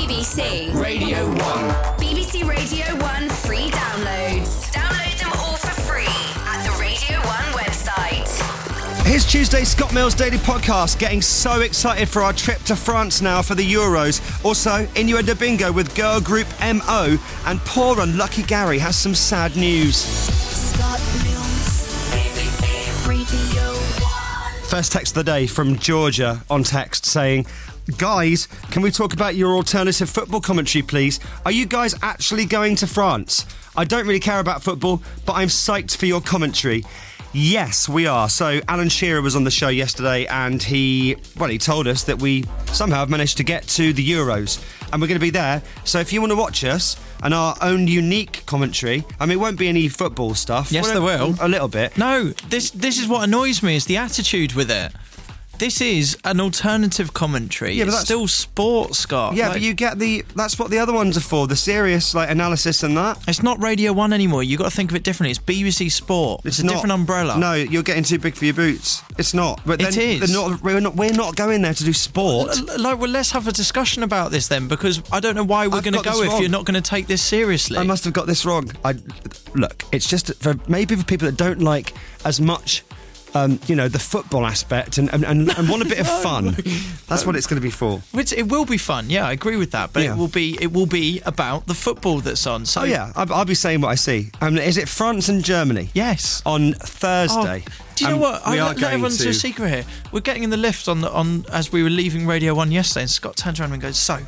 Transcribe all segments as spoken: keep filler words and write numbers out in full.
B C Radio one. B B C Radio one free downloads. Download them all for free at the Radio one website. Here's Tuesday's Scott Mills Daily Podcast. Getting so excited for our trip to France now for the Euros. Also, Innuendo Bingo with girl group M O. And poor unlucky Gary has some sad news. Scott Mills, B B C Radio one. First text of the day from Georgia on text saying, guys, can we talk about your alternative football commentary, please? Are you guys actually going to France? I don't really care about football, but I'm psyched for your commentary. Yes, we are. So Alan Shearer was on the show yesterday and he, well, he told us that we somehow have managed to get to the Euros and we're going to be there. So if you want to watch us and our own unique commentary, I mean, it won't be any football stuff. Yes, there will. A little bit. No, this this is what annoys me, is the attitude with it. This is an alternative commentary. Yeah, but it's that's still sport, Scott. Yeah, Like, but you get the, that's what the other ones are for, the serious like analysis and that. it's not Radio one anymore. You've got to think of it differently. It's B B C Sport. It's, a not- different umbrella. No, you're getting too big for your boots. It's not. But It then is. they're Not, we're, not, we're not going there to do sport. L- Like, well, let's have a discussion about this then, because I don't know why we're I've going to got go this if wrong. you're not going to take this seriously. I must have got this wrong. I look. It's just for maybe for people that don't like as much, um, you know, the football aspect and and, and, and want a bit of fun. That's what it's going to be for. Which it will be fun. Yeah, I agree with that. But Yeah. it will be it will be about the football that's on. So Oh yeah, I'll, I'll be saying what I see. Um, is it France and Germany yes. on Thursday? Oh, do you know Um, what? I We are let, let going everyone to to. a secret here. We're getting in the lift on the, on as we were leaving Radio One yesterday, and Scott turns around and goes, "So,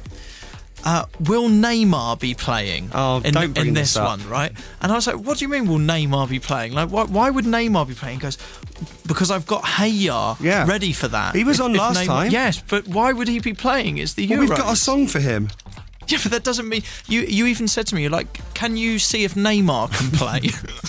uh, will Neymar be playing Oh, in, don't bring in this this up. one, right?" And I was like, "What do you mean, will Neymar be playing? Like, why, why would Neymar be playing?" He goes, "Because I've got Hayar Yeah. ready for that." He was If- on if last Neymar- time. Yes, but why would he be playing? It's the Euros. Well, we've got a song for him. Yeah, but that doesn't mean you. You even said to me, "You're like, can you see if Neymar can play?"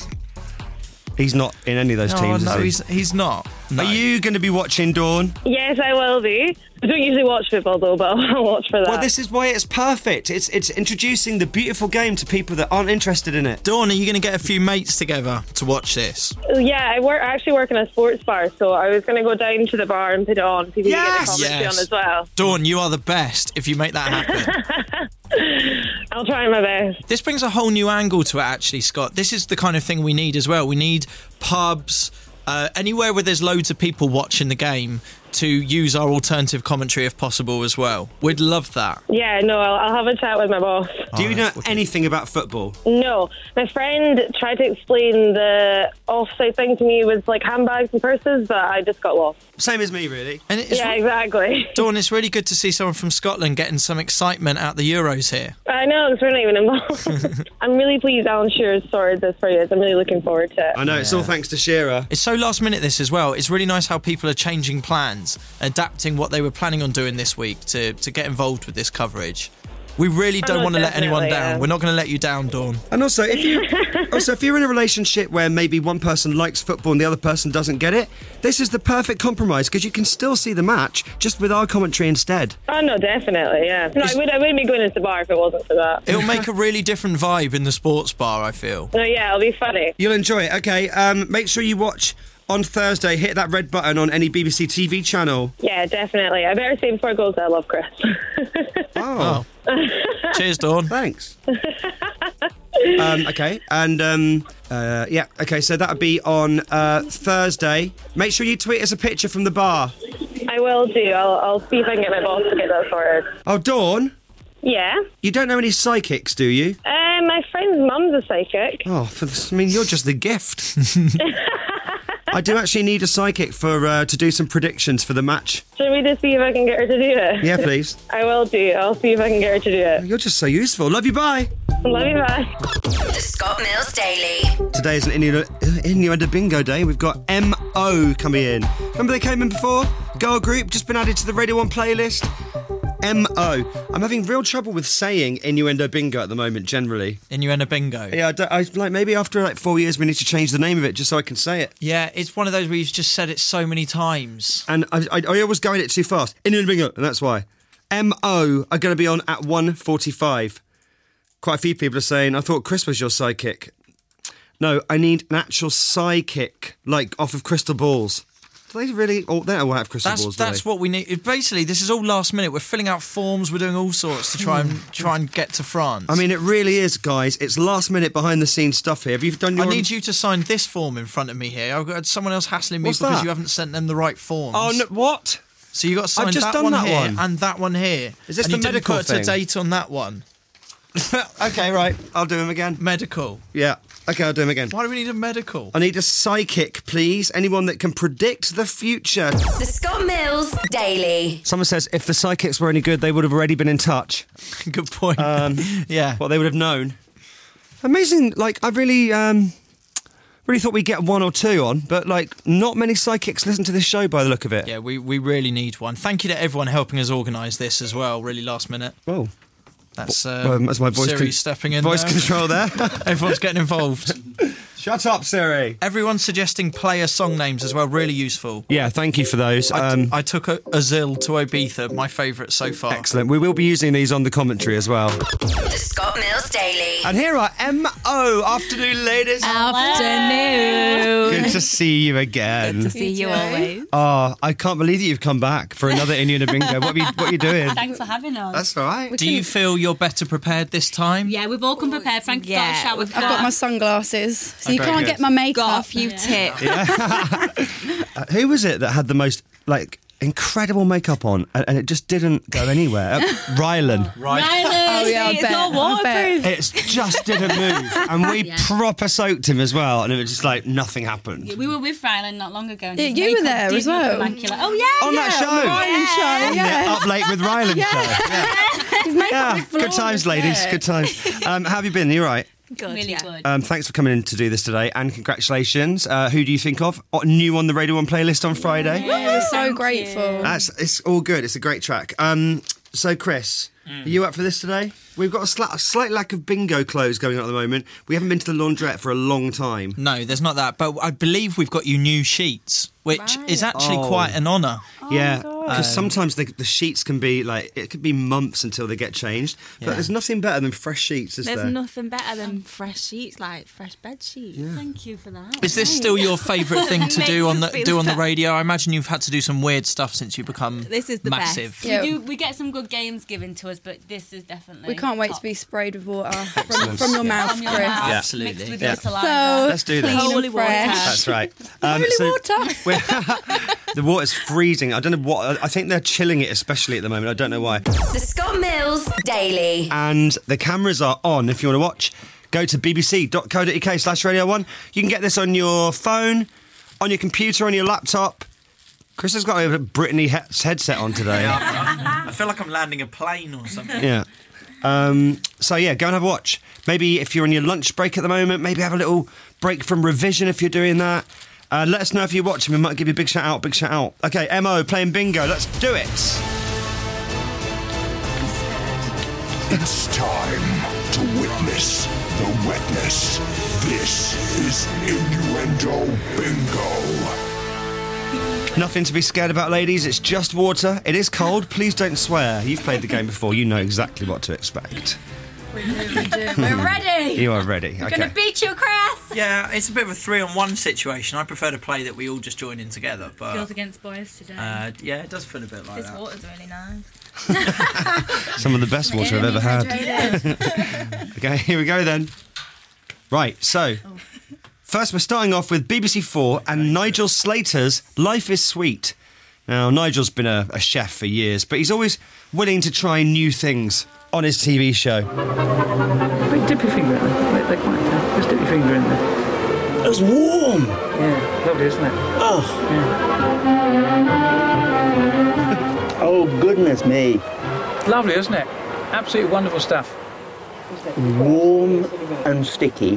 He's not in any of those no, teams. no, is he? he's he's not. No. Are you going to be watching, Dawn? Yes, I will be. I don't usually watch football though, but I'll watch for that. Well, this is why it's perfect. It's it's introducing the beautiful game to people that aren't interested in it. Dawn, are you going to get a few mates together to watch this? Yeah, I work. I actually work in a sports bar, so I was going to go down to the bar and put it on. People Yes! can get the commentary Yes. on as well. Dawn, you are the best if you make that happen. I'll try my best. This brings a whole new angle to it, actually, Scott. This is the kind of thing we need as well. We need pubs, uh, anywhere where there's loads of people watching the game, to use our alternative commentary if possible as well. We'd love that. Yeah, no, I'll, I'll have a chat with my boss. Do you know that's wicked. anything about football? No, my friend tried to explain the offside thing to me with like handbags and purses, but I just got lost. Same as me, really. And it's, Yeah, exactly. Dawn, it's really good to see someone from Scotland getting some excitement at the Euros here. I know, because we're not even involved. I'm really pleased Alan Shearer's sorted this for you. I'm really looking forward to it. I know, it's all thanks to Shearer. It's so last minute this as well. It's really nice how people are changing plans, adapting what they were planning on doing this week to, to get involved with this coverage. We really don't Oh, want to let anyone definitely, down. yeah. We're not going to let you down, Dawn. And also, if you also if you're in a relationship where maybe one person likes football and the other person doesn't get it, this is the perfect compromise because you can still see the match just with our commentary instead. Oh, no, definitely, yeah. No, I, would, I wouldn't be going into the bar if it wasn't for that. It'll make a really different vibe in the sports bar, I feel. No, yeah, it'll be funny. You'll enjoy it. Okay, um, make sure you watch on Thursday. Hit that red button on any B B C T V channel. Yeah, definitely. I better say before I go that I love Chris. Oh, Cheers, Dawn. thanks. um, okay, and um, uh, yeah, okay. So that'll be on uh, Thursday. Make sure you tweet us a picture from the bar. I will do. I'll, I'll see if I can get my boss to get that sorted. Oh, Dawn, Yeah. you don't know any psychics, do you? Um, my friend's mum's a psychic. Oh, for this, I mean, you're just the gift. I do actually need a psychic for uh, to do some predictions for the match. Should we just see if I can get her to do it? Yeah, please. I will do. I'll see if I can get her to do it. You're just so useful. Love you, bye. Love you, bye. The Scott Mills Daily. Today is an innu- Innuendo Bingo Day. We've got M O coming in. Remember they came in before? Girl group, just been added to the Radio one playlist. M O. I'm having real trouble with saying Innuendo Bingo at the moment, generally. Innuendo Bingo. Yeah, I, don't- I like maybe after like four years we need to change the name of it just so I can say it. Yeah, it's one of those where you've just said it so many times. And I, I, I always go in it too fast. Innuendo Bingo, and that's why. M O are going to be on at one forty-five. Quite a few people are saying, I thought Chris was your sidekick. No, I need an actual psychic, like off of crystal balls. Do they really? Oh, they don't all have crystal That's balls. Do that's they? what we need. It- Basically, this is all last minute. We're filling out forms. We're doing all sorts to try and try and get to France. I mean, it really is, guys. It's last minute behind the scenes stuff here. Have you done your? I need you to sign this form in front of me here. I've got someone else hassling me What's because that? you haven't sent them the right forms. Oh no! What? So you got to sign I've just that done one that here one. and that one here. Is this and the you didn't medical put thing? a date on that one. Okay, right. I'll do them again. Medical. Yeah. Okay, I'll do them again. Why do we need a medical? I need a psychic, please. Anyone that can predict the future. The Scott Mills Daily. Someone says if the psychics were any good, they would have already been in touch. Good point. Um, yeah. What they would have known. Amazing. Like, I really, um, really thought we'd get one or two on, but like, not many psychics listen to this show by the look of it. Yeah, we, we really need one. Thank you to everyone helping us organise this as well, really last minute. Oh. That's, uh, Well, that's my voice Siri con- stepping in Voice there. control there. Everyone's getting involved. Shut up, Siri. Everyone's suggesting player song names as well, really useful. Yeah, thank you for those. I, Um, I took a, Azil to Ibiza, my favourite so far. excellent. We will be using these on the commentary as well. The Scott Mills Daily. And here are M O. Afternoon, ladies. Afternoon. Good to see you again. Good to see you always. Oh, I can't believe that you've come back for another Indian bingo. What are you, what are you doing? Thanks for having us. That's all right. Do you feel you're better prepared this time? Yeah, we've all come prepared. Frank's got a shower. I've got my sunglasses, so you very can't good. get my makeup. got a few tips. Uh, who was it that had the most, like, incredible makeup on and, and it just didn't go anywhere? Uh, Rylan. Right. Oh, yeah, I it's bet, all I bet. waterproof. It just didn't move. And we Yeah. proper soaked him as well. And it was just like nothing happened. We were with Rylan not long ago. And Yeah, his you were makeup there did as look well. immaculate. Oh, yeah. On that Yeah, show. on the Rylan show, Yeah, yeah. Up Late with Rylan show. Yeah, His makeup yeah. was Good flawless, times, ladies. yeah. Good times. Um, how have you been? Are you right? Good, really good. Um, thanks for coming in to do this today, and congratulations. Uh, who do you think of? Oh, new on the Radio One playlist on Friday. Yeah, we're so Thank grateful. you. That's it's all good. It's a great track. Um, so Chris, are you up for this today? We've got a, sli- a slight lack of bingo clothes going on at the moment. We haven't been to the laundrette for a long time. No, there's not that. But I believe we've got you new sheets, which is actually Oh. quite an honour. yeah, because sometimes the, the sheets can be like it could be months until they get changed. But Yeah. there's nothing better than fresh sheets, is There's there? nothing better than fresh sheets, like fresh bed sheets. Thank you for that. Is this still your favourite thing to do on the Makes us do on the feel radio? I imagine you've had to do some weird stuff since you become This is the massive. best. Yeah. We, do, we get some good games given to us, but this is definitely. We can't wait top. to be sprayed with water from, from your mouth, From your Chris. mouth, Yeah. Absolutely. Mixed with Yeah. your saliva. So Let's do this. clean Holy and water. fresh. That's right. Um, Holy so water. we're- the water's freezing. I don't know what. I think they're chilling it, especially at the moment. I don't know why. The Scott Mills Daily. And the cameras are on. If you want to watch, go to bbc.co.uk slash radio one. You can get this on your phone, on your computer, on your laptop. Chris has got a Brittany he- headset on today. I feel like I'm landing a plane or something. Yeah. Um, so yeah, go and have a watch. Maybe if you're on your lunch break at the moment, maybe have a little break from revision if you're doing that. Uh, let us know if you're watching. We might give you a big shout out. Big shout out. Okay, M O playing bingo. Let's do it. It's time to witness the wetness. This is Innuendo Bingo. Nothing to be scared about, ladies. It's just water. It is cold. Please don't swear. You've played the game before. You know exactly what to expect. We're ready. You are ready. We're Okay. gonna beat you, Chris. Yeah, it's a bit of a three-on-one situation. I prefer to play that we all just join in together, but Girls against boys today. uh, yeah, it does feel a bit like this that. water's really nice. Some of the best water I've ever had. Okay, here we go then. Right, so first we're starting off with B B C Four and Nigel Slater's Life is Sweet. Now, Nigel's been a, a chef for years, but he's always willing to try new things on his T V show. Wait, dip your finger in there. Wait, they quite uh, just dip your finger in there. It's warm. Yeah, lovely, isn't it? Oh, Yeah. oh goodness me. Lovely, isn't it? Absolutely wonderful stuff. Warm and sticky.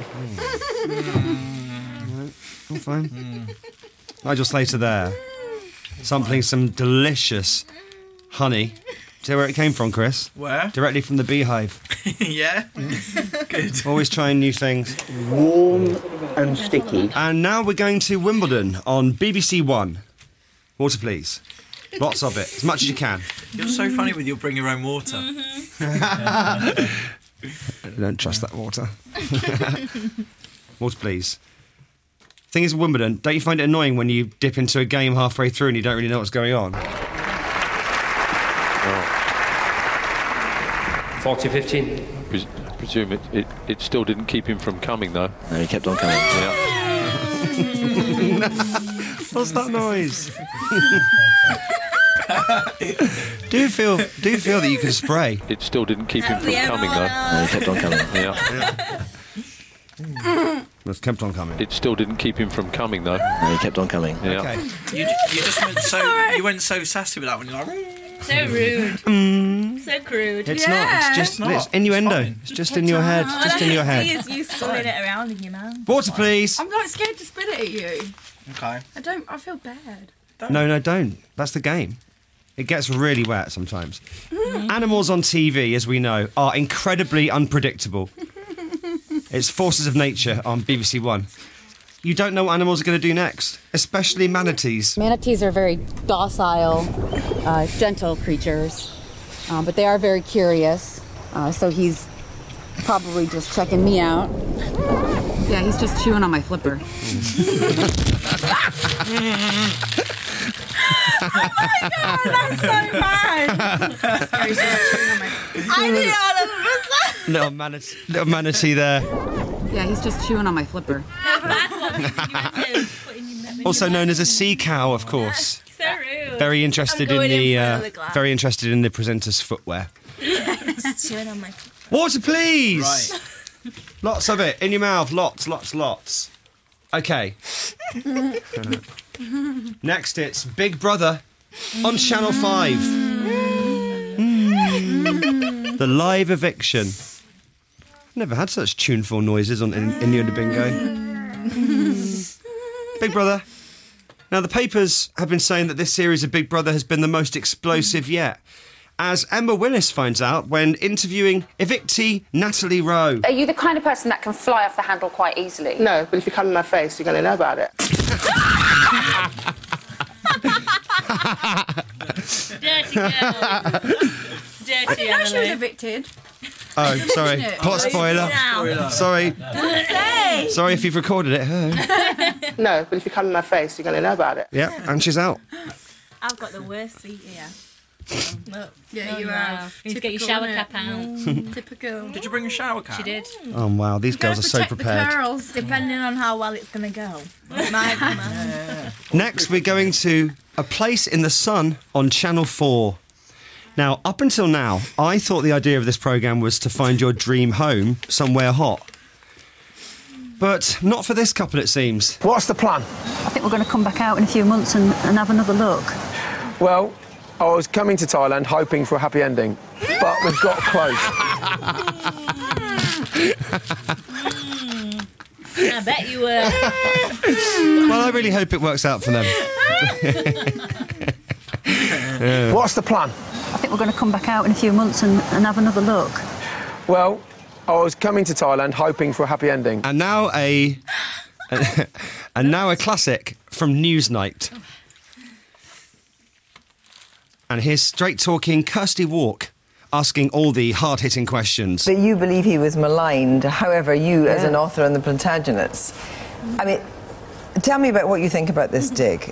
All fine. Nigel Slater there, sampling some delicious honey. Do you know where it came from, Chris? Where? Directly from the beehive. yeah? Good. Always trying new things. Warm and sticky. And now we're going to Wimbledon on B B C One. Water, please. Lots of it, as much as you can. You're so funny with your bring your own water. I don't trust that water. Water, please. thing is, Wimbledon, don't you find it annoying when you dip into a game halfway through and you don't really know what's going on? forty fifteen. Pres- I presume it, it, it still didn't keep him from coming, though. No, he kept on coming. Yeah. What's that noise? do you feel do you feel that you can spray? It still didn't keep him from coming, though. No, he kept on coming. Yeah. It's kept on coming. It still didn't keep him from coming, though. No, he kept on coming. Yeah. Okay. You, you just went so you went so sassy with that one. You're like, So rude. Mm. So crude. It's yeah. not. It's just It's not. it's innuendo. It's It's, just in your head. It's just in your head. You, you swirling it around in your mouth. Water, please. I'm like scared to spit it at you. okay. I don't. I feel bad. No, no, don't. That's the game. It gets really wet sometimes. Animals on T V, as we know, are incredibly unpredictable. It's Forces of Nature on B B C One. You don't know what animals are going to do next, especially manatees. Manatees are very docile, uh, gentle creatures, um, but they are very curious. Uh, so he's probably just checking me out. Yeah, he's just chewing on my flipper. Oh my god, that's so bad. I did it all of a sudden. Little manatee, little manatee there. Yeah, he's just chewing on my flipper. Also known as a sea cow, of course. So rude. Very interested I'm in going in the, for uh, another glass. very interested in the presenter's footwear. Chewing on my Water, please. Right. Lots of it in your mouth. Lots, lots, lots. Okay. Next, it's Big Brother on Channel Five. Mm. The live eviction. Never had such tuneful noises on in, Innuendo Bingo. Big Brother. Now, the papers have been saying that this series of Big Brother has been the most explosive yet, as Emma Willis finds out when interviewing evictee Natalie Rowe. Are you the kind of person that can fly off the handle quite easily? No, but if you come in my face, you're going to know about it. dirty girl. Dirty I didn't know she was Emily. evicted. Oh, sorry. Isn't it? Pot spoiler. Now. Sorry. Say. Sorry if you've recorded it. Oh. No, but if you come in my face, you're going to know about it. Yeah, and she's out. I've got the worst seat here. Look. Yeah, Oh, you no. have. You need to get your Typical, shower innit? cap out. Mm, typical. Did you bring a shower cap? She did. Oh, wow. These girls are so Protect the prepared. curls. Depending on how well it's going to go. My man. Next, we're going to A Place in the Sun on Channel four. Now, up until now, I thought the idea of this programme was to find your dream home somewhere hot. But not for this couple, it seems. What's the plan? I think we're going to come back out in a few months and, and have another look. Well, I was coming to Thailand hoping for a happy ending, but we've got close. I bet you were. Well, I really hope it works out for them. Yeah. What's the plan? I think we're going to come back out in a few months and, and have another look. Well, I was coming to Thailand hoping for a happy ending. And now a... and now a classic from Newsnight. And here's straight-talking Kirsty Walk asking all the hard-hitting questions. But you believe he was maligned, however, you as an author and the Plantagenets. I mean, tell me about what you think about this dig.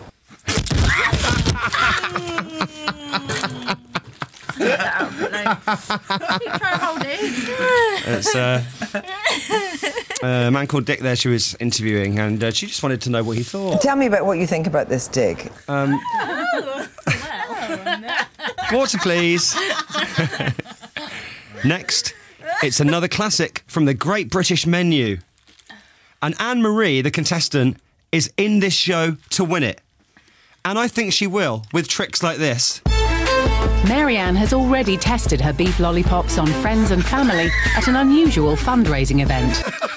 It's uh, a man called Dick there she was interviewing, and uh, she just wanted to know what he thought. Tell me about what you think about this dig. Um, water, please. Next, it's another classic from the Great British Menu. And Anne-Marie, the contestant, is in this show to win it. And I think she will, with tricks like this. Marianne has already tested her beef lollipops on friends and family at an unusual fundraising event.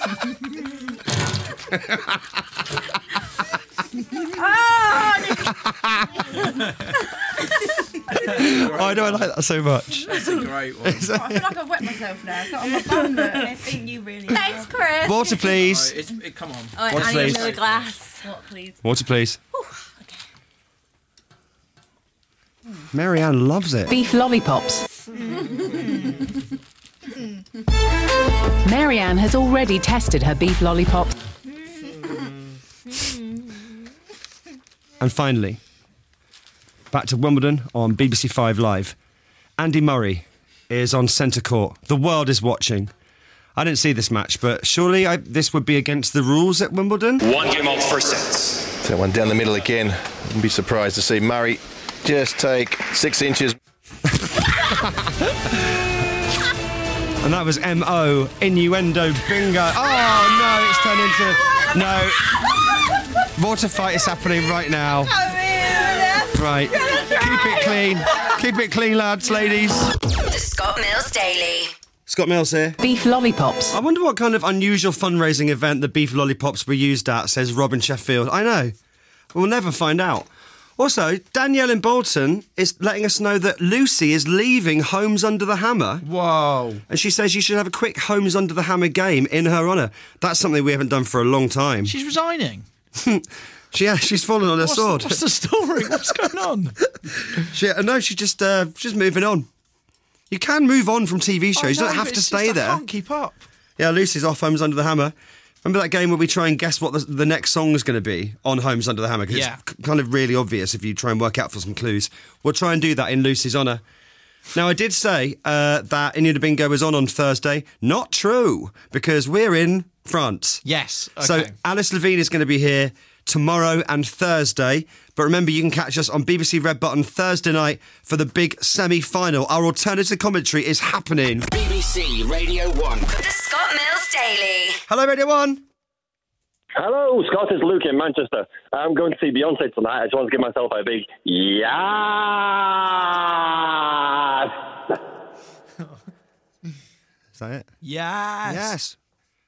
I don't like that so much. That's a great one. I feel like I've wet myself now. It's not on my bum. I think you really Thanks, Chris. Water, please. Right, it's, it, come on. Oh, Water, I need please. another glass. What, please? Water, please. Marianne loves it. Beef lollipops. Marianne has already tested her beef lollipops. And finally, back to Wimbledon on B B C Five Live. Andy Murray is on centre court. The world is watching. I didn't see this match, but surely I, this would be against the rules at Wimbledon? One game all first sets. That one down the middle again. Wouldn't be surprised to see Murray just take six inches. And that was M O, innuendo, bingo. Oh, no, it's turned into... No. Water fight is happening right now. Right. Keep it clean. Keep it clean, lads, ladies. The Scott Mills Daily. Scott Mills here. Beef lollipops. I wonder what kind of unusual fundraising event the beef lollipops were used at, says Robin Sheffield. I know. We'll never find out. Also, Danielle in Bolton is letting us know that Lucy is leaving Homes Under the Hammer. Whoa. And she says you should have a quick Homes Under the Hammer game in her honour. That's something we haven't done for a long time. She's resigning. she, yeah, she's fallen on her what's sword. The, what's the story? What's going on? she, no, she's just, uh, she's moving on. You can move on from T V shows. I you know, don't have but to it's stay just, there. I can't keep up. Yeah, Lucy's off Homes Under the Hammer. Remember that game where we try and guess what the, the next song's going to be on Homes Under the Hammer? Because Yeah. it's c- kind of really obvious if you try and work out for some clues. We'll try and do that in Lucy's honour. Now, I did say uh, that Innuendo Bingo was on on Thursday. Not true, because we're in France. Yes. Okay. So Alice Levine is going to be here tomorrow and Thursday. But remember, you can catch us on B B C Red Button Thursday night for the big semi-final. Our alternative commentary is happening. B B C Radio one. The Scott Mills Daily. Hello, Radio one. Hello, Scott. It's Luke in Manchester. I'm going to see Beyonce tonight. I just want to give myself a big yes. Is that it? Yes. Yes.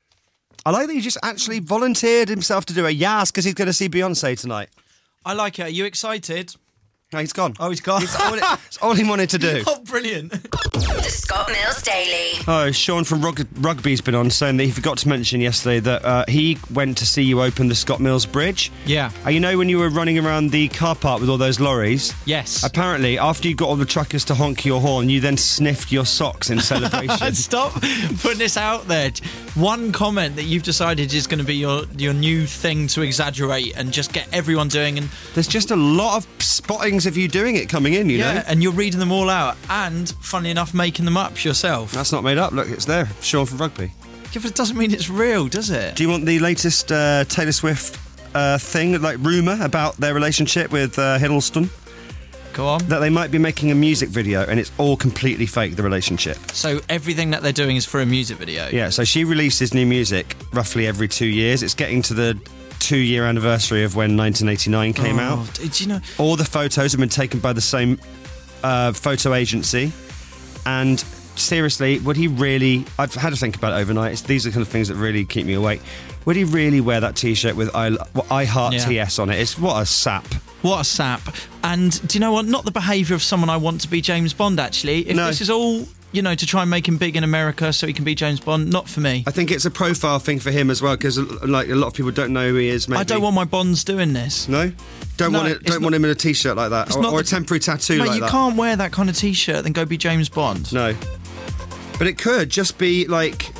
I like that he just actually volunteered himself to do a yes because he's going to see Beyonce tonight. I like it. Are you excited? No, he's gone. Oh, he's gone. It's all, it's all he wanted to do. Oh, brilliant. The Scott Mills Daily. Oh, Sean from rug- Rugby's been on saying that he forgot to mention yesterday that uh, he went to see you open the Scott Mills Bridge. Yeah. Uh, you know when you were running around the car park with all those lorries? Yes. Apparently, after you got all the truckers to honk your horn, you then sniffed your socks in celebration. Stop putting this out there. One comment that you've decided is going to be your, your new thing to exaggerate and just get everyone doing. And there's just a lot of spottings of you doing it coming in, you yeah, know? and you're reading them all out and, funnily enough, making them up yourself. That's not made up. Look, it's there. Sean from Rugby. Yeah, but it doesn't mean it's real, does it? Do you want the latest uh, Taylor Swift uh, thing, like rumour about their relationship with uh, Hiddleston? Go on. That they might be making a music video and it's all completely fake, the relationship. So everything that they're doing is for a music video? Yeah, so she releases new music roughly every two years. It's getting to the two-year anniversary of when nineteen eighty-nine came oh, out. Did you know? All the photos have been taken by the same uh, photo agency. And seriously, would he really... I've had to think about it overnight. It's, these are the kind of things that really keep me awake. Would he really wear that T-shirt with I, I Heart Yeah. T S on it? It's what a sap. What a sap. And do you know what? Not the behaviour of someone I want to be James Bond, actually. If No. this is all, you know, to try and make him big in America so he can be James Bond, not for me. I think it's a profile thing for him as well, because like a lot of people don't know who he is. Maybe. I don't want my Bonds doing this. No, don't No, want it. it's Don't not- want him in a T-shirt like that, It's or, not or a the- temporary tattoo Mate, like you that. can't wear that kind of T-shirt and go be James Bond. No, but it could just be like.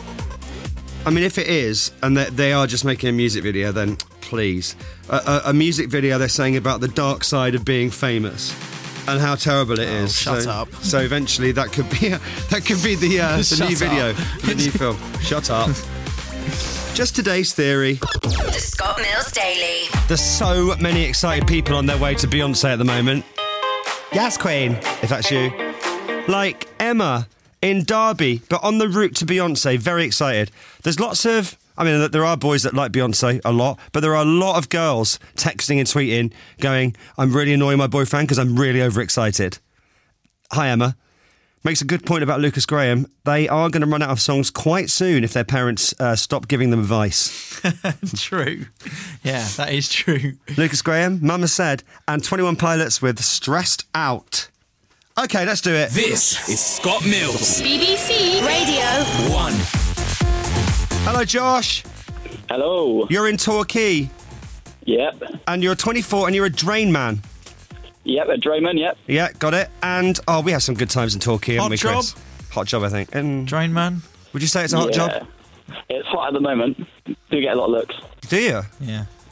I mean, if it is, and they, they are just making a music video, then please, a, a, a music video they're saying about the dark side of being famous. And how terrible it Oh, is. shut so, up. So eventually, that could be that could be the uh, the Shut new up. video, for the new film. Shut up. Just today's theory. The Scott Mills Daily. There's so many excited people on their way to Beyonce at the moment. Yes, Queen, if that's you. Like Emma in Derby, but on the route to Beyonce, very excited. There's lots of... I mean, there are boys that like Beyonce a lot, but there are a lot of girls texting and tweeting going, I'm really annoying my boyfriend because I'm really overexcited. Hi, Emma. Makes a good point about Lucas Graham. They are going to run out of songs quite soon if their parents uh, stop giving them advice. True. Yeah, that is true. Lucas Graham, Mama Said, and twenty-one Pilots with Stressed Out. OK, let's do it. This is Scott Mills. B B C Radio one. Hello, Josh. Hello. You're in Torquay. Yep. And you're twenty-four and you're a drain man. Yep, a drayman, yep. Yeah, got it. And, oh, we had some good times in Torquay, haven't Hot we, job? Chris? Hot job, I think. And Drain man. would you say it's a hot Yeah. job? It's hot at the moment. Do get a lot of looks. Do you? Yeah.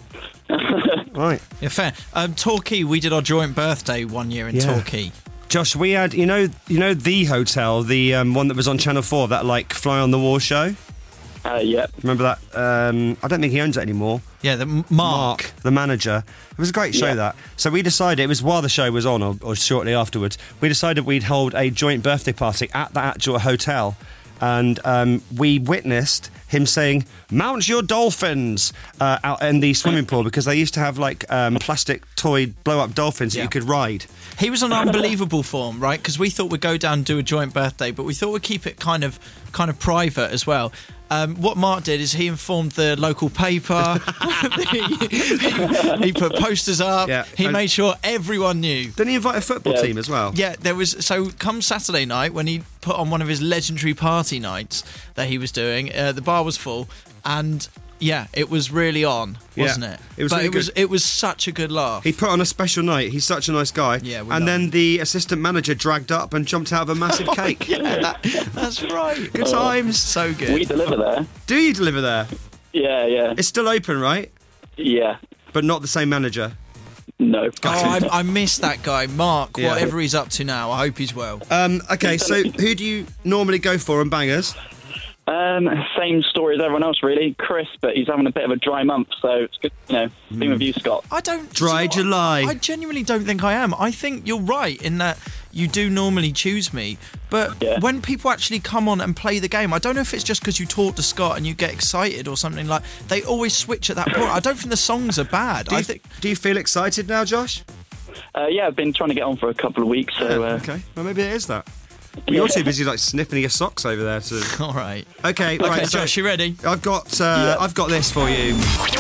Right. Yeah, fair. Um, Torquay, we did our joint birthday one year in Yeah. Torquay. Josh, we had, you know, you know the hotel, the um, one that was on Channel four, that like Fly on the Wall show? Uh, yeah. Remember that? Um, I don't think he owns it anymore. Yeah, the Mark. Mark, the manager. It was a great show, Yeah. that. So we decided, it was while the show was on, or, or shortly afterwards, we decided we'd hold a joint birthday party at the actual hotel. And um, we witnessed him saying, "Mount your dolphins," uh, out in the swimming pool, because they used to have like um, plastic toy blow-up dolphins that Yeah. you could ride. He was on unbelievable form, right? Because we thought we'd go down and do a joint birthday, but we thought we'd keep it kind of kind of private as well. Um, what Mark did is he informed the local paper. he, he, he put posters up. Yeah. He And- made sure everyone knew. Didn't he invite a football Yeah. team as well? Yeah, there was. So come Saturday night, when he put on one of his legendary party nights that he was doing, uh, the bar was full, and yeah, it was really on, wasn't Yeah. it? It was But really it was good. it was such a good laugh. He put on a special night. He's such a nice guy. Yeah, we and love then him. the assistant manager dragged up and jumped out of a massive cake. yeah, that, that's right. Good times. So good. We deliver there. Do you deliver there? Yeah, yeah. It's still open, right? Yeah. But not the same manager. No. Oh, I, I miss that guy, Mark. Yeah. Whatever he's up to now, I hope he's well. Um, okay, so who do you normally go for on bangers? Um, same story as everyone else, really. Chris, but he's having a bit of a dry month, so it's good, you know, being with you, Scott. I don't. Dry so July. I, I genuinely don't think I am. I think you're right in that you do normally choose me, but Yeah. when people actually come on and play the game, I don't know if it's just because you talk to Scott and you get excited or something like. They always switch at that point. I don't think the songs are bad. Do I you, think. do you feel excited now, Josh? Uh, yeah, I've been trying to get on for a couple of weeks, so... Uh, Okay, well maybe it is that. You're Yeah. too busy like sniffing your socks over there too. All right. Okay, Okay, right. so Josh, you ready? I've got uh, Yeah. I've got this for you.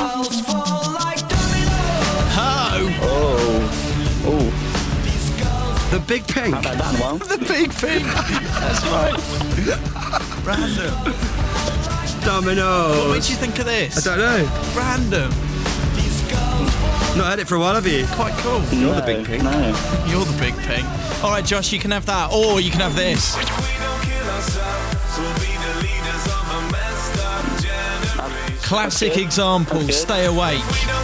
Oh, Oh. Oh. The Big Pink. I've had that in a while. the big thing. That's right. Random. Dominoes. What made you think of this? I don't know. Random. Not heard it for a while, have you? Quite cool. You're the No, Big Pink. No. You're the big pink. All right, Josh, you can have that, or you can have this. Classic example. Stay awake.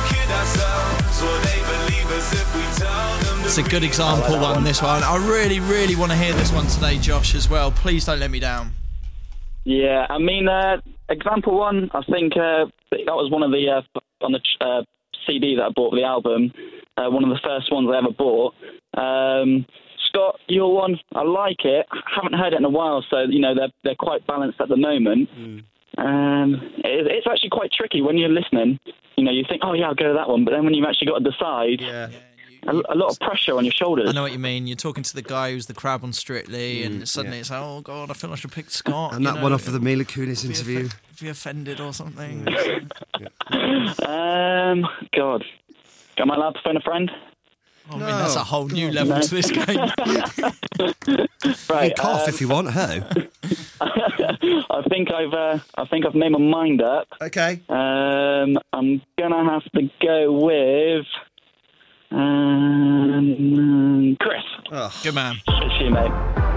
It's a good example one. This one. I really, really want to hear this one today, Josh, as well. Please don't let me down. Yeah, I mean, uh, example one, I think uh, that was one of the, uh, on the uh, C D that I bought for the album, uh, one of the first ones I ever bought. Um, Scott, your one, I like it. I haven't heard it in a while, so, you know, they're, they're quite balanced at the moment. Mm. Um, it, it's actually quite tricky when you're listening. You know, you think, oh, yeah, I'll go to that one, but then when you've actually got to decide, Yeah. a, a lot of pressure on your shoulders. I know what you mean. You're talking to the guy who's the crab on Strictly, and suddenly it's like, oh, God, I feel I should pick Scott. And you that know, one off of the Mila Kunis be interview. offe- be offended or something. Um, God. Am I allowed to phone a friend? I mean, that's a whole new level No. to this game. Right. You cough um, if you want. Who? I think I've uh, I think I've made my mind up. Okay. Um, I'm gonna have to go with um, Chris. Oh. Good man. It's you, mate.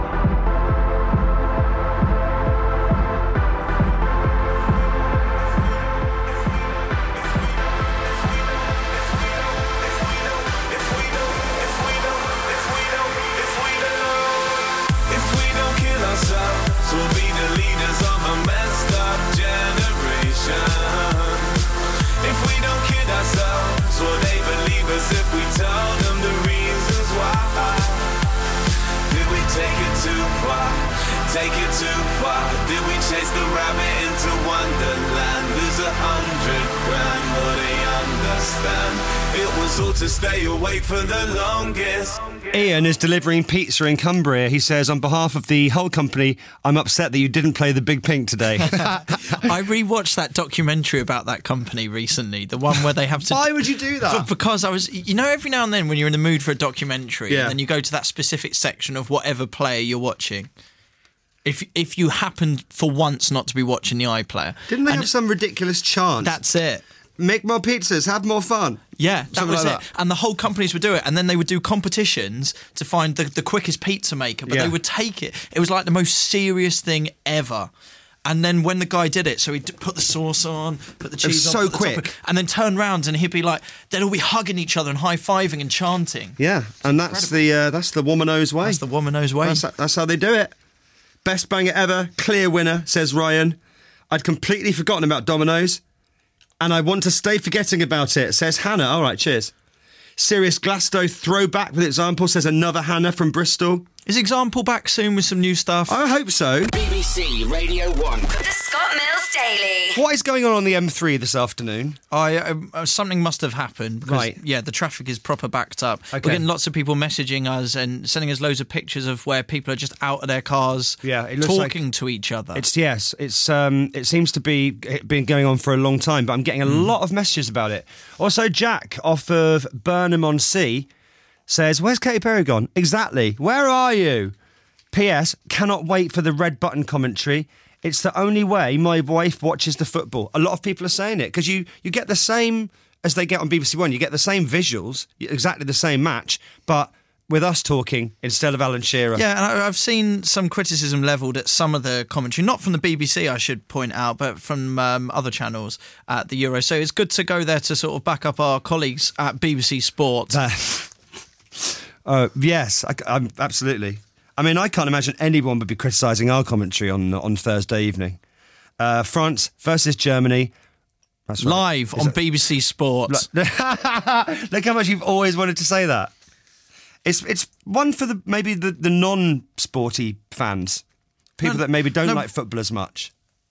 Take it too far. Did we chase the rabbit into Wonderland? Lose a hundred grand, will they understand? It was all to stay awake for the longest. Ian is delivering pizza in Cumbria. He says, on behalf of the whole company, I'm upset that you didn't play the Big Pink today. I rewatched that documentary about that company recently, the one where they have to... Why would you do that? For- because I was... You know, every now and then when you're in the mood for a documentary, Yeah. and then you go to that specific section of whatever player you're watching, if if you happen for once not to be watching the iPlayer... Didn't they and have some ridiculous chant? That's it. Make more pizzas, have more fun. Yeah, that Something was like it. that. And the whole companies would do it. And then they would do competitions to find the, the quickest pizza maker, but Yeah. they would take it. It was like the most serious thing ever. And then when the guy did it, so he'd put the sauce on, put the It was cheese on, so put the top quick. on, and then turn round and he'd be like, they'd all be hugging each other and high-fiving and chanting. Yeah, and that's the uh, that's the Womanos way. That's the Womanos way. That's, that's how they do it. Best banger ever, clear winner, says Ryan. I'd completely forgotten about Domino's, and I want to stay forgetting about it, says Hannah. All right, cheers. Serious Glasto throwback with example, says another Hannah from Bristol. Is Example back soon with some new stuff? I hope so. B B C Radio one. The Scott Mills Daily. What is going on on the M three this afternoon? I uh, something must have happened. Because, Right. Yeah, the traffic is proper backed up. Okay. We're getting lots of people messaging us and sending us loads of pictures of where people are just out of their cars, Yeah, it looks talking like to each other. It's yes, it's um, it seems to be it been going on for a long time, but I'm getting a Hmm. lot of messages about it. Also, Jack off of Burnham on Sea says, "Where's Katy Perry gone? Exactly. Where are you?" P S. Cannot wait for the red button commentary. It's the only way my wife watches the football. A lot of people are saying it because you you get the same as they get on B B C One. You get the same visuals, exactly the same match, but with us talking instead of Alan Shearer. Yeah, and I- I've seen some criticism levelled at some of the commentary, not from the B B C, I should point out, but from um, other channels at the Euro. So it's good to go there to sort of back up our colleagues at B B C Sport. Uh, yes, I, I'm absolutely. I mean, I can't imagine anyone would be criticising our commentary on on Thursday evening. Uh, France versus Germany. That's right. Live Is on that- B B C Sport. Look how much you've always wanted to say that. It's it's one for the maybe the, the non-sporty fans, people No, that maybe don't no. like football as much.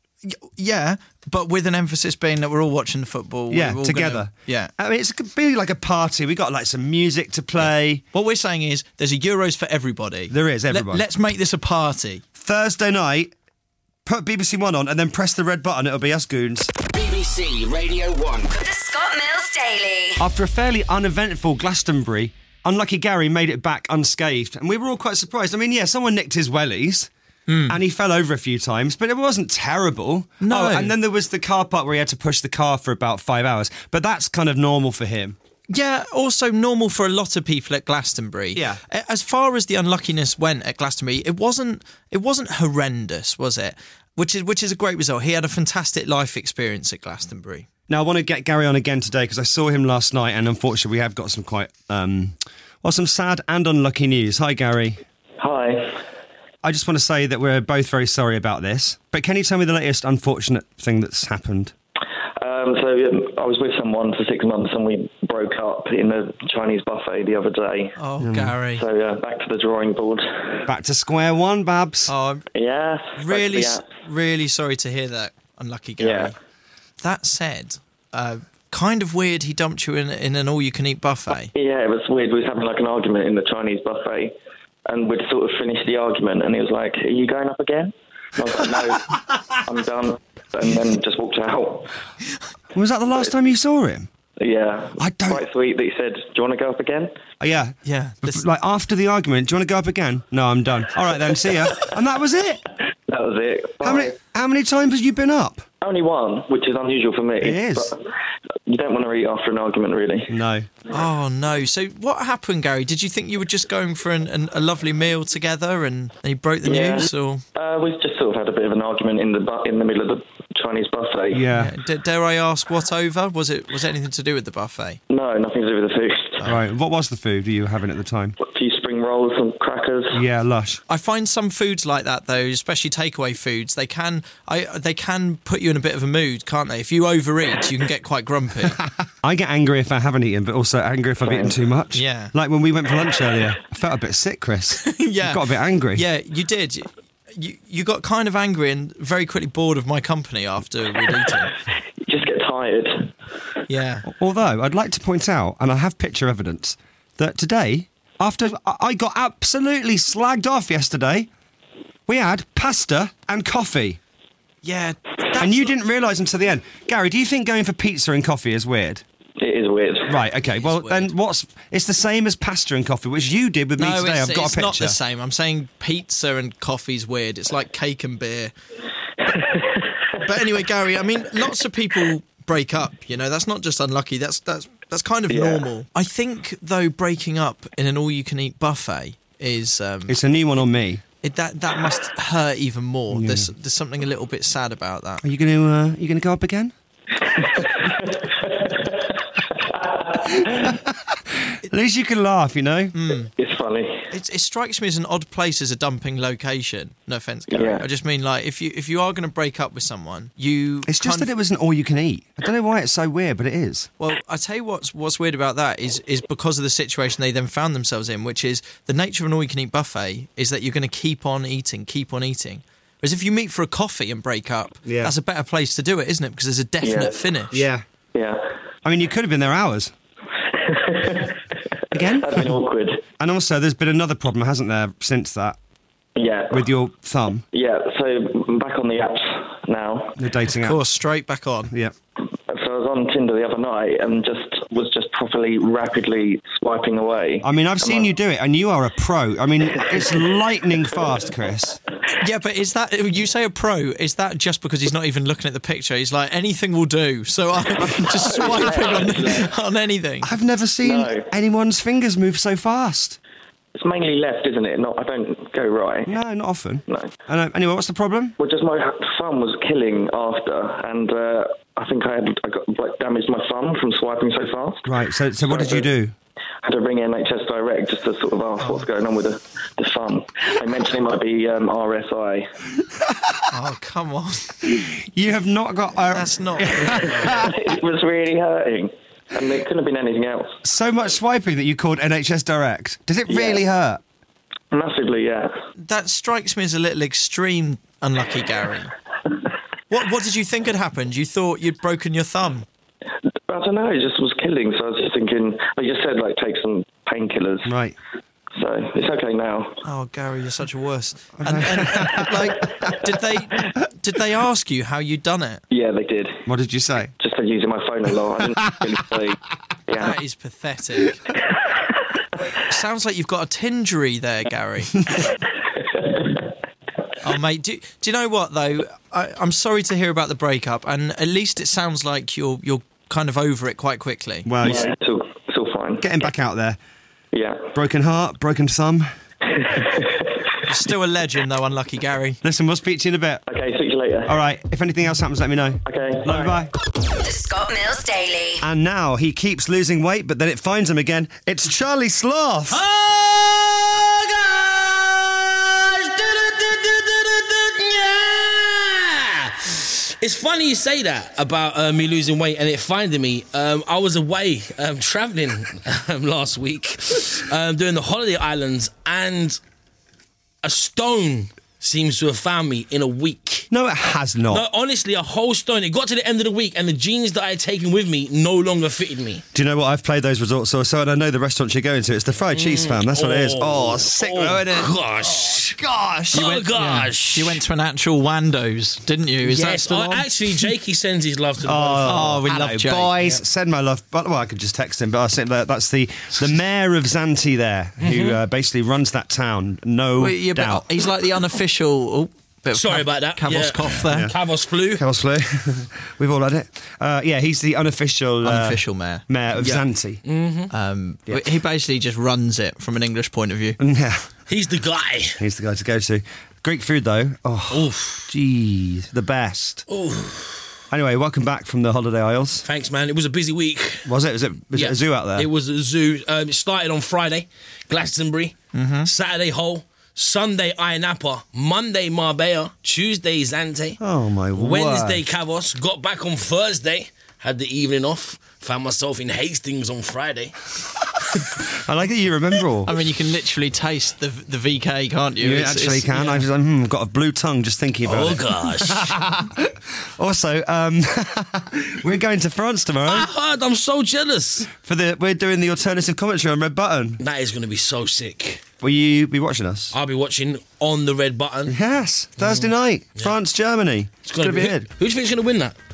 Yeah, but with an emphasis being that we're all watching the football. Yeah, we're all together. Gonna, yeah. I mean, it's it could be like a party. We got like some music to play. What we're saying is there's a Euros for everybody. There is, everybody. Let, let's make this a party. Thursday night, put B B C One on and then press the red button. It'll be us goons. B B C Radio one. The Scott Mills Daily. After a fairly uneventful Glastonbury, Unlucky Gary made it back unscathed, and we were all quite surprised. I mean, yeah, someone nicked his wellies. Hmm. And he fell over a few times, but it wasn't terrible. No. Oh, and then there was the car park where he had to push the car for about five hours. But that's kind of normal for him. Yeah, also normal for a lot of people at Glastonbury. Yeah. As far as the unluckiness went at Glastonbury, it wasn't it wasn't horrendous, was it? Which is which is a great result. He had a fantastic life experience at Glastonbury. Now, I want to get Gary on again today because I saw him last night, and unfortunately we have got some quite, um, well, some sad and unlucky news. Hi, Gary. Hi. I just want to say that we're both very sorry about this, but can you tell me the latest unfortunate thing that's happened? Um, so um, I was with someone for six months and we broke up in the Chinese buffet the other day. Oh, mm. Gary. So uh, back to the drawing board. Back to square one, Babs. Oh, I'm yeah. really, s- really sorry to hear that, unlucky Gary. Yeah. That said, uh, kind of weird he dumped you in, in an all-you-can-eat buffet. Yeah, it was weird. We was having like an argument in the Chinese buffet and we'd sort of finished the argument and he was like, "Are you going up again?" And I was like, "No, I'm done." And then just walked out. Was that the last time you saw him? Yeah. I don't... Quite sweet that he said, "Do you want to go up again?" Oh, yeah. Yeah. Bef- Like, after the argument, do you want to go up again? No, I'm done. All right, then, see ya. And that was it. That was it. How many, how many times have you been up? Only one, which is unusual for me. It is. But you don't want to eat after an argument, really. No. Oh, no. So what happened, Gary? Did you think you were just going for an, an, a lovely meal together and then you broke the Yeah. news? Or Uh, we just sort of had a bit of an argument in the bu- in the middle of the Chinese buffet. Yeah. D- dare I ask what over? Was it was it anything to do with the buffet? No, nothing to do with the food. All right, what was the food you were having at the time? A few spring rolls, some crackers. Yeah, lush. I find some foods like that though, especially takeaway foods, they can I they can put you in a bit of a mood, can't they? If you overeat, you can get quite grumpy. I get angry if I haven't eaten, but also angry if I've eaten too much. Yeah. Like when we went for lunch earlier, I felt a bit sick, Chris. Yeah. I got a bit angry. Yeah, you did. You you got kind of angry and very quickly bored of my company after we'd eaten. You just get tired. Yeah. Although, I'd like to point out, and I have picture evidence, that today, after I I got absolutely slagged off yesterday, we had pasta and coffee. Yeah. And you didn't realise until the end. Gary, do you think going for pizza and coffee is weird? It is weird. Right, okay. Well, then what's... It's the same as pasta and coffee, which you did with me No, today. it's, I've got it's a picture. not the same. I'm saying pizza and coffee's weird. It's like cake and beer. But anyway, Gary, I mean, lots of people break up, you know, that's not just unlucky, that's that's that's kind of Yeah. normal. I think, though, breaking up in an all-you-can-eat buffet is... Um, It's a new one on me. It, that that must hurt even more. Yeah. There's there's something a little bit sad about that. Are you going to uh, are you going to go up again? At least you can laugh, you know. Mm. It's funny. It, it strikes me as an odd place as a dumping location. No offence, Gary. Yeah. I just mean, like, if you if you are going to break up with someone, you. It's just that of, it was an all you can eat. I don't know why it's so weird, but it is. Well, I tell you what's what's weird about that is is because of the situation they then found themselves in, which is the nature of an all you can eat buffet is that you're going to keep on eating, keep on eating. Whereas if you meet for a coffee and break up, yeah. that's a better place to do it, isn't it? Because there's a definite Yeah. finish. Yeah. Yeah. I mean, you could have been there hours. Again? That'd been awkward. And also, there's been another problem, hasn't there, since that? Yeah. With your thumb? Yeah, so I'm back on the apps now. The dating Of app? course, straight back on. Yeah. So I was on Tinder the other night and just was just properly, rapidly swiping away. I mean, I've seen And I- you do it, and you are a pro. I mean, it's lightning fast, Chris. Yeah, but is that, you say a pro, is that just because he's not even looking at the picture? He's like, anything will do. So I'm just swiping on, on anything. I've never seen No. anyone's fingers move so fast. It's mainly left, isn't it? Not, I don't go right. No, not often. No. I know. Anyway, what's the problem? Well, just my thumb was killing after, and uh, I think I had I got like damaged my thumb from swiping so fast. Right, so so what did you do? I had to ring N H S Direct just to sort of ask what's going on with the, the thumb. They mentioned it might be um, R S I. Oh, come on. You have not got... Uh, That's not... It was really hurting, and there couldn't have been anything else. So much swiping that you called N H S Direct. Did it Yeah. really hurt? Massively, yeah. That strikes me as a little extreme, unlucky Gary. What What did you think had happened? You thought you'd broken your thumb? I don't know, it just was killing, so I was just thinking, they just said, like, take some painkillers. Right. So, it's okay now. Oh, Gary, you're such a wuss. And, and like, did they did they ask you how you'd done it? Yeah, they did. What did you say? Just said using my phone a lot. I didn't really say, yeah. That is pathetic. Sounds like you've got a tingery there, Gary. Oh, mate, do, do you know what, though? I, I'm sorry to hear about the breakup, and at least it sounds like you're you're kind of over it quite quickly. Well, Yeah, it's all, it's all fine. getting back out there. Yeah. Broken heart, broken thumb. You're still a legend, though, unlucky Gary. Listen, we'll speak to you in a bit. Okay, speak to you later. All right, if anything else happens, let me know. Okay. Love you, bye. The Scott Mills Daily. And now he keeps losing weight, but then it finds him again. It's Charlie Sloth. It's funny you say that about uh, me losing weight and it finding me. Um, I was away um, travelling um, last week, um, doing the holiday islands, and a stone seems to have found me in a week. No, it has not. No, honestly, a whole stone. It got to the end of the week, and the jeans that I had taken with me no longer fitted me. Do you know what? I've played those resorts also, and I know the restaurant you're going to. It's the Fried Cheese Fam. That's what it is. Oh, sick, oh, though, isn't it? Gosh. Gosh. Oh, gosh. Yeah. You went to an actual Wando's, didn't you? Is that Yes, still oh, on? actually, Jakey sends his love to the both. Oh, we hello, love Jake. boys. Yeah. Send my love. But well, I could just text him. But I said that that's the the mayor of Zante there, who uh, basically runs that town. No Well, yeah, but doubt. he's like the unofficial. Oh, bit of Sorry cav- about that. Cavos Yeah. cough there. Yeah. Cavos flu. Cavos flu. We've all had it. Uh, yeah, he's the unofficial uh, Unofficial mayor. mayor of Yeah. Zante. Mm-hmm. Um, Yeah. He basically just runs it from an English point of view. Yeah, He's the guy. he's the guy to go to. Greek food though. Oh, Oof. geez, the best. Oof. Anyway, welcome back from the holiday isles. Thanks, man. It was a busy week. Was it? Was it? Was Yeah. it a zoo out there? It was a zoo. Um, it started on Friday, Glastonbury. Mm-hmm. Saturday, Hull. Sunday, Ayia Napa. Monday, Marbella. Tuesday, Zante. Oh my Wednesday, word. Cavos. Got back on Thursday. Had the evening off. Found myself in Hastings on Friday. I like that you remember all. I mean, you can literally taste the the V K, can't you? You It's- actually it's- can. yeah. I've just, hmm, got a blue tongue just thinking about Oh, it. gosh. Also, um, we're going to France tomorrow I heard. I'm so jealous. for the. We're doing the alternative commentary on Red Button. That is going to be so sick. Will you be watching us? I'll be watching on the Red Button. Yes, Thursday night, France, Germany. It's, gonna going to be who, good. who do you think's going to win that?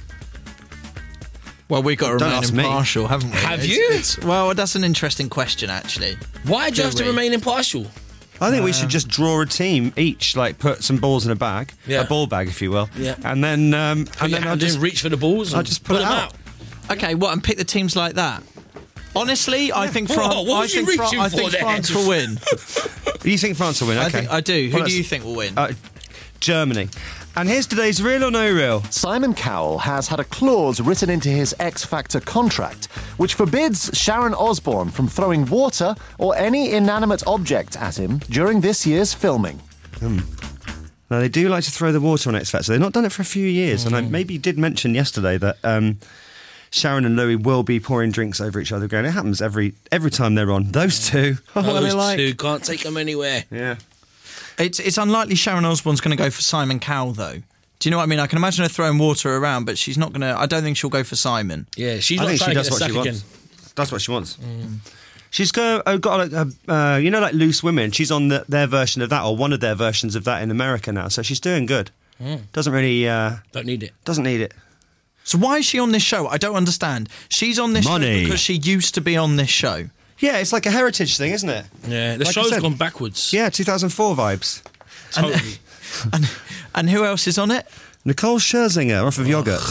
Well, we've got to Don't remain ask me. impartial, haven't we? Have It's- you? it's- well, that's an interesting question, actually. Why do you Do have to we? remain impartial? I think we should just draw a team each, like put some balls in a bag, Yeah. a ball bag, if you will, Yeah. and then um, Put and your then I'll hand in, just reach for the balls. I'll and just pull it them out. Okay, what, and pick the teams like that? Honestly, I think Whoa, France. what I was you think, Fran- reaching I for think there? France will win. You think France will win? Okay. I, think, I do. Who Well, do that's- you think will win? Uh, Germany. And here's today's Real or No Real. Simon Cowell has had a clause written into his X Factor contract which forbids Sharon Osbourne from throwing water or any inanimate object at him during this year's filming. Hmm. Now, they do like to throw the water on X Factor. They've not done it for a few years. And I maybe did mention yesterday that um, Sharon and Louis will be pouring drinks over each other again. It happens every every time they're on. Those two. Oh, what are they Those like? two can't take them anywhere. Yeah. It's it's unlikely Sharon Osbourne's going to go for Simon Cowell, though. Do you know what I mean? I can imagine her throwing water around, but she's not going to... I don't think she'll go for Simon. Yeah, she's I not think trying she to does get what a she sack wants. again. That's what she wants. She's got, uh, got like, a, uh, you know, like Loose Women. She's on the, their version of that, or one of their versions of that in America now. So she's doing good. Mm. Doesn't really... Uh, Don't need it. Doesn't need it. So why is she on this show? I don't understand. She's on this Money. show because she used to be on this show. Yeah, it's like a heritage thing, isn't it? Yeah, the Like I show's said. gone backwards. Yeah, two thousand four vibes. Totally. And, and who else is on it? Nicole Scherzinger off of Yogurt.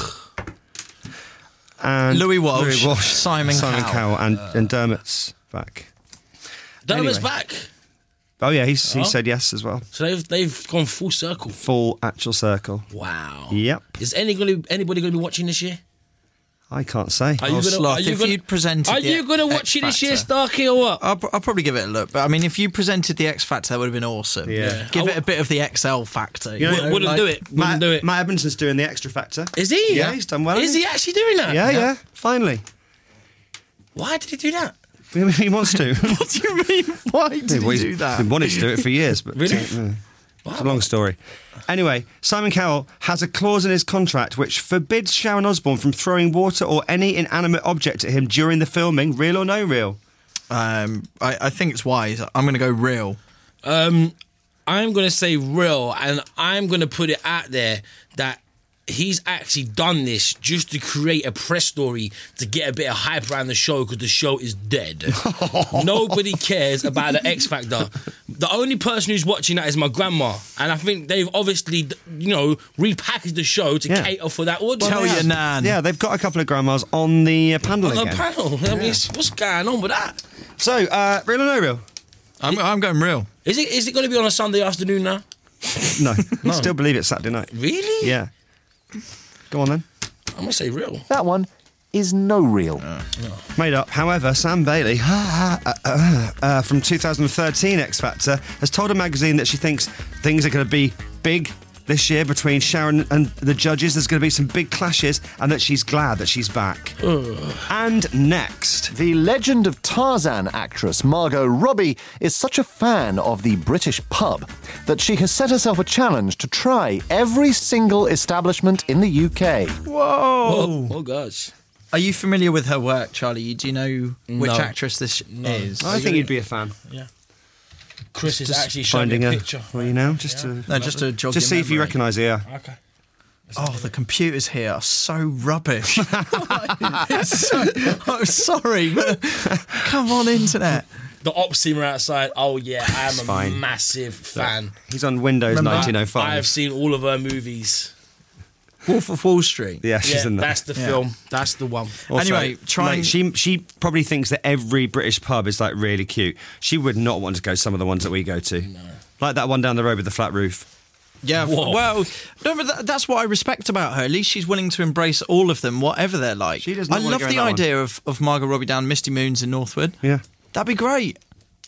And Louis Walsh, Louis Walsh Simon Simon Cowell. Cowell, and, and Dermot's back. Dermot's Anyway. back. Oh yeah, he's, he Oh. said yes as well. So they've they've gone full circle. Full actual circle. Wow. Yep. Is any gonna, anybody going to be watching this year? I can't say. Are you Oh, gonna, Sloth, are you if gonna, you'd presented Are the you going to X watch it this year, Factor- Starkey, or what? I'll, I'll probably give it a look, but I mean, if you presented the X Factor, that would have been awesome. Yeah. Give I it a bit of the X L factor. You know, Wou- wouldn't like, do it. Wouldn't Matt, do it. Matt Evanson's doing the Extra Factor. Is he? Yeah, he's done well. Is he actually doing that? Yeah, yeah, finally. Why did he do that? He wants to. What do you mean? Why did Well, he he's do that? been wanting to do it for years, but Really? uh, it's a long story. Anyway, Simon Cowell has a clause in his contract which forbids Sharon Osbourne from throwing water or any inanimate object at him during the filming. Real or no real? Um, I, I think it's wise. I'm going to go real. Um, I'm going to say real, and I'm going to put it out there that he's actually done this just to create a press story to get a bit of hype around the show because the show is dead. Nobody cares about the X Factor. The only person who's watching that is my grandma, and I think they've obviously, you know, repackaged the show to Yeah. cater for that audience. Tell your nan. Yeah, they've got a couple of grandmas on the uh, panel On the again. panel. I mean, it's- what's going on with that? So, uh, real or no real? I'm, I'm going real. Is it is it going to be on a Sunday afternoon now? No. No. Still believe it's Saturday night. Really? Yeah. Go on then. I'm going to say real. That one is no real. Made up. However, Sam Bailey uh, uh, uh, from two thousand thirteen X Factor has told a magazine that she thinks things are going to be big this year between Sharon and the judges. There's going to be some big clashes, and that she's glad that she's back. And next, The legend of Tarzan actress Margot Robbie is such a fan of the British pub that she has set herself a challenge to try every single establishment in the U K. Whoa. Oh, oh gosh. Are you familiar with her work, Charlie? Do you know which No. actress this No. is? I think you'd be a fan. Yeah. Chris is Just actually showing finding me a a, picture. well, you know, just Yeah. to No, just to jog just your see if you memory. recognise it. Yeah. Okay. Oh, the computers here are so rubbish. It's so, I'm sorry, but come on, internet. The ops team are outside. Oh yeah, I am a fine. massive fan. He's on Windows Remember- nineteen oh I five. have seen all of her movies. Wolf of Wall Street. Yeah, she's yeah, in that. that's the Yeah. film. That's the one. Also, Anyway, try like, and- she she probably thinks that every British pub is like really cute. She would not want to go to some of the ones that we go to, like that one down the road with the flat roof. Yeah, f- Whoa. well, no, but that, that's what I respect about her. At least she's willing to embrace all of them, whatever they're like. She does not I wanna love go in the that one. idea of, of Margot Robbie down Misty Moons in Northwood. Yeah. That'd be great.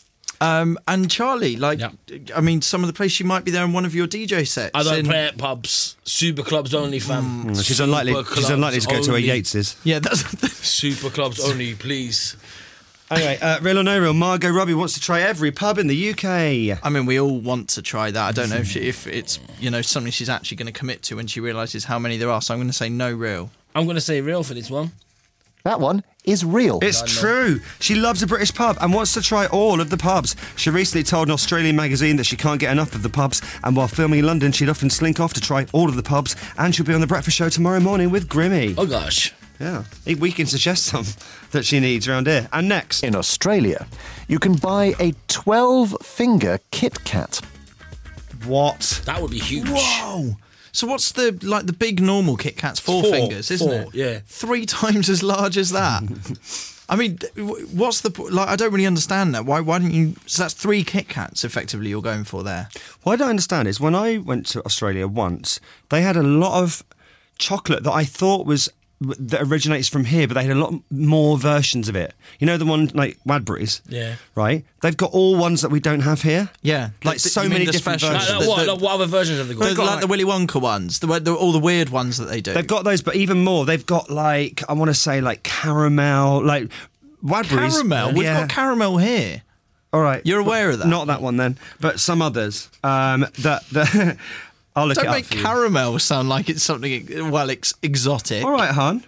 Um, and Charlie, like, Yeah. I mean, some of the places she might be there in one of your D J sets. I don't in- play at pubs. Super clubs only, fam. Mm, She's unlikely. Super She's unlikely to go clubs to a only. Yates's. Yeah, that's. Super clubs only, please. Anyway, uh, real or no real, Margot Robbie wants to try every pub in the U K. I mean, we all want to try that. I don't know if she, if it's you know something she's actually going to commit to when she realises how many there are. So I'm going to say no real. I'm going to say real for this one. That one is real. It's true. She loves a British pub and wants to try all of the pubs. She recently told an Australian magazine that she can't get enough of the pubs, and while filming in London, she'd often slink off to try all of the pubs, and she'll be on The Breakfast Show tomorrow morning with Grimmy. Oh gosh. Yeah. We can suggest some that she needs around here. And next. In Australia, you can buy a twelve-finger Kit Kat. What? That would be huge. Whoa! So what's the like the big normal Kit Kat's four, Four, fingers, isn't four, it? yeah. Three times as large as that. I mean, what's the like? I don't really understand that. Why? Why don't you? So that's three Kit Kats effectively you're going for there. What I don't understand is when I went to Australia once, they had a lot of chocolate that I thought was that originates from here, but they had a lot more versions of it. You know the one like Wadbury's, Yeah. right? They've got all ones that we don't have here. Yeah, like The- so you mean many the different specials? versions. Like, like what, like what other versions have they got? They've got like, the Willy Wonka ones, the, the all the weird ones that they do. They've got those, but even more. They've got like I want to say like caramel, like Wadbury's. Caramel. We've yeah. got caramel here. All right, You're aware of that? Not that one then, but some others. Um, that that I'll look Don't it up make for you. caramel sound like it's something well ex- exotic. All right, hon.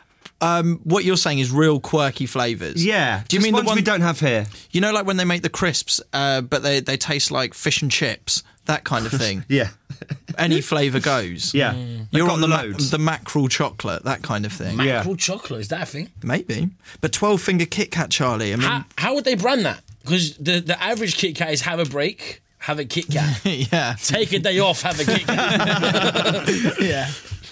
Um, what you're saying is real quirky flavours. Yeah. Do you just mean the ones one we don't have here? You know, like when they make the crisps, uh, but they they taste like fish and chips, that kind of thing. Yeah. Any flavour goes. Yeah. Mm. You're got on the ma- loads. the mackerel chocolate, that kind of thing. Mackerel chocolate, is that a thing? Maybe. But twelve finger Kit Kat, Charlie. I mean, How, how would they brand that? Because the, the average Kit Kat is have a break, have a Kit Kat. yeah. Take a day off, have a Kit Kat. yeah.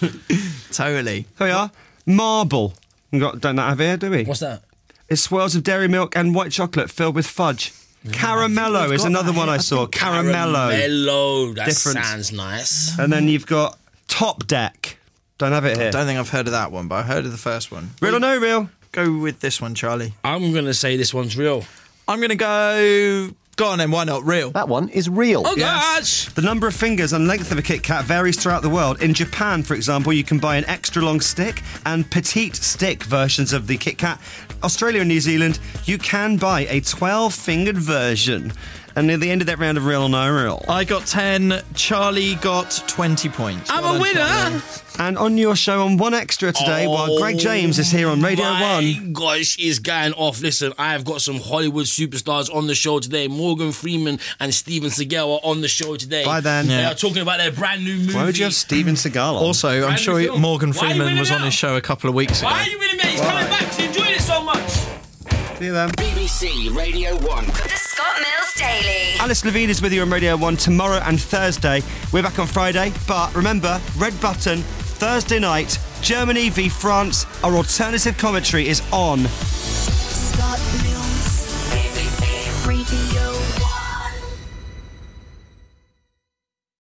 Totally. Here we are. Marble. We got, don't have here, do we? What's that? It's swirls of dairy milk and white chocolate filled with fudge. Caramello is got another that one here. I saw. Caramello. Caramello. That Different. sounds nice. And then you've got Top Deck. Don't have it I here. don't think I've heard of that one, but I heard of the first one. Real or no real? Go with this one, Charlie. I'm going to say this one's real. I'm going to go... Go on then, why not? Real. That one is real. Oh, Yes. gosh! The number of fingers and length of a Kit Kat varies throughout the world. In Japan, for example, you can buy an extra long stick and petite stick versions of the Kit Kat. Australia and New Zealand, you can buy a twelve-fingered version. And at the end of that round of Real or No Real, I got ten, Charlie got twenty points. I'm Well a done, winner! Charlie. and on your show on One Extra today, while Greg James is here on Radio Oh my one. gosh, is going off. Listen, I've got some Hollywood superstars on the show today. Morgan Freeman and Steven Seagal are on the show today. Bye then. They Yeah. are talking about their brand new movie. Why would you have Steven Seagal on? Also, I'm Brand sure new film. Morgan Why are you Freeman winning was on now? his show a couple of weeks ago. Why are you winning, mate? He's coming back. He's enjoying it so much. See you then. B B C Radio one. The Scott Mills Daily. Alice Levine is with you on Radio one tomorrow and Thursday. We're back on Friday, but remember, Red Button, Thursday night, Germany v France. Our alternative commentary is on. Scott Mills, B B C Radio